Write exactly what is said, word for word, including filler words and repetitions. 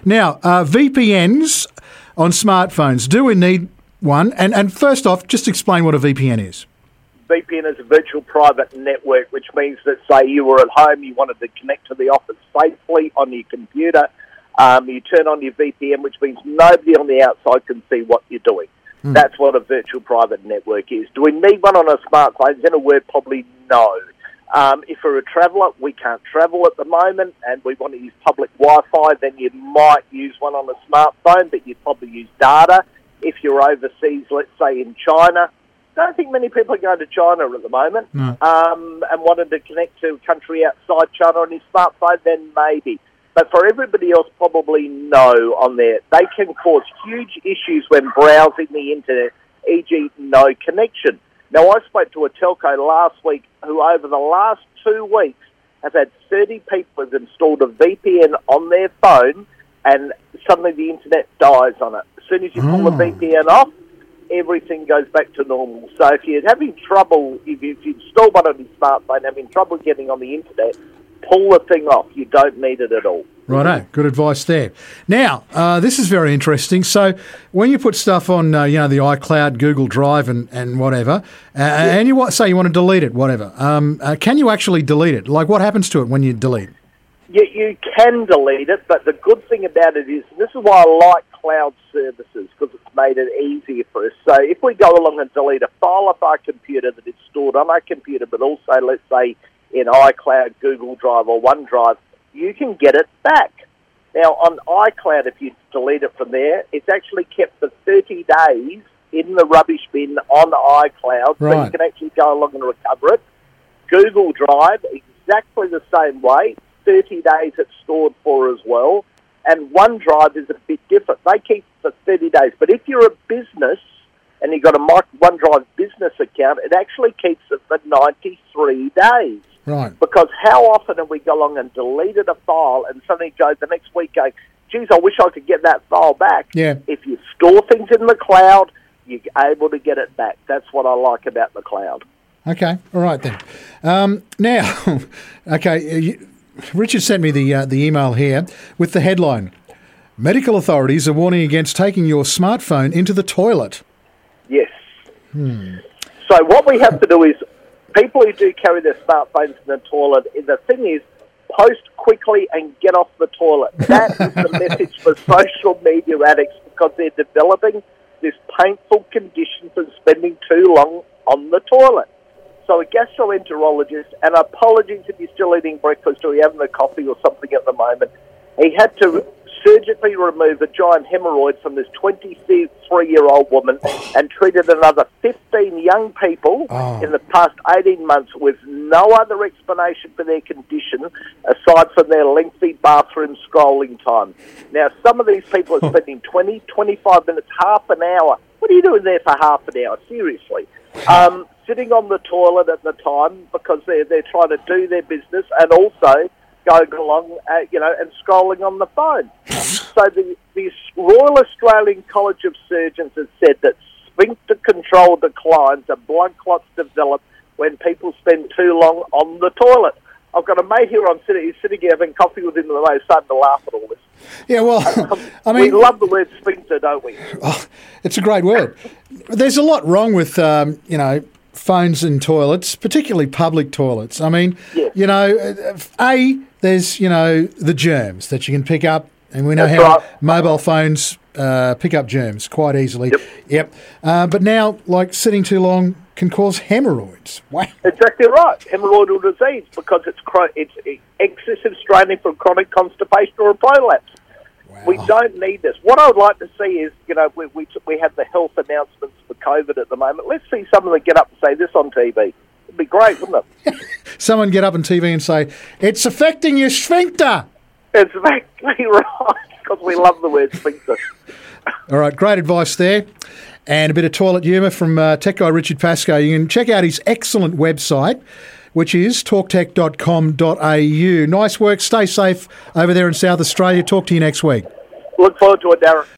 Now, uh, V P Ns on smartphones, do we need one? And, and first off, just explain what a V P N is. V P N is a virtual private network, which means that, say, you were at home, you wanted to connect to the office safely on your computer. Um, you turn on your V P N, which means nobody on the outside can see what you're doing. Mm. That's what a virtual private network is. Do we need one on a smartphone? In a word, probably no. Um, if we're a traveller, we can't travel at the moment, and we want to use public Wi-Fi, then you might use one on a smartphone, but you'd probably use data. If you're overseas, let's say in China, I don't think many people are going to China at the moment, no. um, and wanted to connect to a country outside China on his smartphone, then maybe. But for everybody else, probably no on there. They can cause huge issues when browsing the internet, for example no connection. Now, I spoke to a telco last week who over the last two weeks have had thirty people have installed a V P N on their phone, and suddenly the internet dies on it. As soon as you pull oh. the V P N off, everything goes back to normal. So if you're having trouble, if you install one on your smartphone, having trouble getting on the internet, pull the thing off. You don't need it at all. Righto, good advice there. Now, uh, this is very interesting. So when you put stuff on, uh, you know, the iCloud, Google Drive and, and whatever, uh, yeah. and you want, say you want to delete it, whatever, um, uh, can you actually delete it? Like, what happens to it when you delete? You, you can delete it, but the good thing about it is, this is why I like cloud services, because it's made it easier for us. So if we go along and delete a file off our computer that is stored on our computer, but also, let's say, in iCloud, Google Drive or OneDrive, you can get it back. Now, on iCloud, if you delete it from there, it's actually kept for thirty days in the rubbish bin on iCloud, right. so you can actually go along and recover it. Google Drive, exactly the same way, thirty days it's stored for as well. And OneDrive is a bit different. They keep for thirty days. But if you're a business and you've got a OneDrive business account, it actually keeps it for ninety-three days. Right. Because how often have we go along and deleted a file and suddenly go the next week going, geez, I wish I could get that file back. Yeah. If you store things in the cloud, you're able to get it back. That's what I like about the cloud. Okay. All right then. Um, now, okay, you, Richard sent me the uh, the email here with the headline, medical authorities are warning against taking your smartphone into the toilet. Yes. Hmm. So what we have to do is, people who do carry their smartphones in the toilet, the thing is, post quickly and get off the toilet. That is the message for social media addicts, because they're developing this painful condition for spending too long on the toilet. So a gastroenterologist, and apologies if you're still eating breakfast or you're having a coffee or something at the moment, he had to surgically remove a giant hemorrhoid from this twenty-three-year-old woman and treated another fifteen young people oh. in the past eighteen months with no other explanation for their condition aside from their lengthy bathroom scrolling time. Now, some of these people are spending twenty, twenty-five minutes, half an hour. What are you doing there for half an hour? Seriously. Um, sitting on the toilet at the time because they're, they're trying to do their business, and also going along, uh, you know, and scrolling on the phone. So the, the Royal Australian College of Surgeons has said that sphincter control declines and blood clots develop when people spend too long on the toilet. I've got a mate here on sitting, he's sitting here having coffee with him, and they're starting to laugh at all this. Yeah, well, I mean... We love the word sphincter, don't we? Oh, it's a great word. There's a lot wrong with, um, you know, phones in toilets, particularly public toilets. I mean, yes. you know, A, there's, you know, the germs that you can pick up, and we know That's how right. mobile phones uh, pick up germs quite easily. Yep. Yep. Uh, but now, like, sitting too long can cause hemorrhoids. Wow. Exactly right. Hemorrhoidal disease, because it's chro- it's excessive straining from chronic constipation or a prolapse. Wow. We don't need this. What I would like to see is, you know, we we, we have the health announcements for COVID at the moment. Let's see someone get up and say this on T V. It'd be great, wouldn't it? Someone get up on T V and say, it's affecting your sphincter. It's exactly right, because we love the word sphincter. All right, great advice there. And a bit of toilet humour from uh, tech guy Richard Pascoe. You can check out his excellent website, which is talk tech dot com dot a u. Nice work. Stay safe over there in South Australia. Talk to you next week. Look forward to it, Darren.